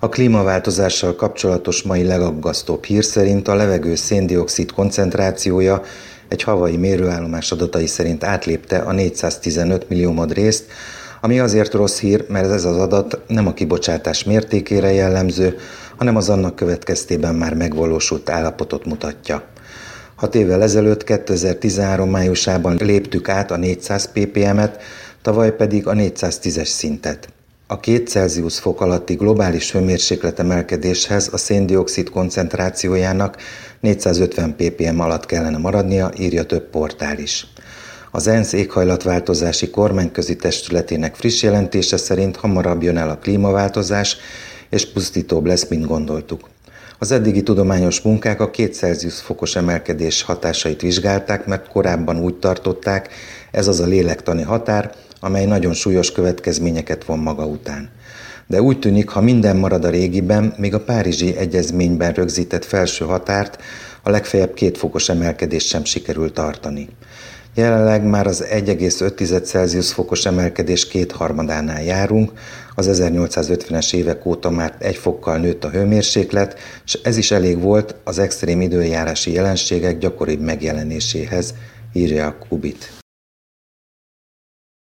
A klímaváltozással kapcsolatos mai legaggasztóbb hír szerint a levegő szén-dioxid koncentrációja egy hawaii mérőállomás adatai szerint átlépte a 415 milliómod-részt, ami azért rossz hír, mert ez az adat nem a kibocsátás mértékére jellemző, hanem az annak következtében már megvalósult állapotot mutatja. 6 évvel ezelőtt, 2013 májusában léptük át a 400 ppm-et, tavaly pedig a 410-es szintet. A 2 Celsius fok alatti globális hőmérsékletemelkedéshez a szén-dioxid koncentrációjának 450 ppm alatt kellene maradnia, írja több portál is. Az ENSZ éghajlatváltozási kormányközi testületének friss jelentése szerint hamarabb jön el a klímaváltozás, és pusztítóbb lesz, mint gondoltuk. Az eddigi tudományos munkák a 2 Celsius fokos emelkedés hatásait vizsgálták, mert korábban úgy tartották, ez az a lélektani határ, amely nagyon súlyos következményeket von maga után. De úgy tűnik, ha minden marad a régiben, még a Párizsi Egyezményben rögzített felső határt, a legfeljebb 2 fokos emelkedést sem sikerül tartani. Jelenleg már az 1,5 Celsius fokos emelkedés 2/3-ánál járunk, az 1850-es évek óta már 1 fokkal nőtt a hőmérséklet, és ez is elég volt az extrém időjárási jelenségek gyakoribb megjelenéséhez, írja a Kubit.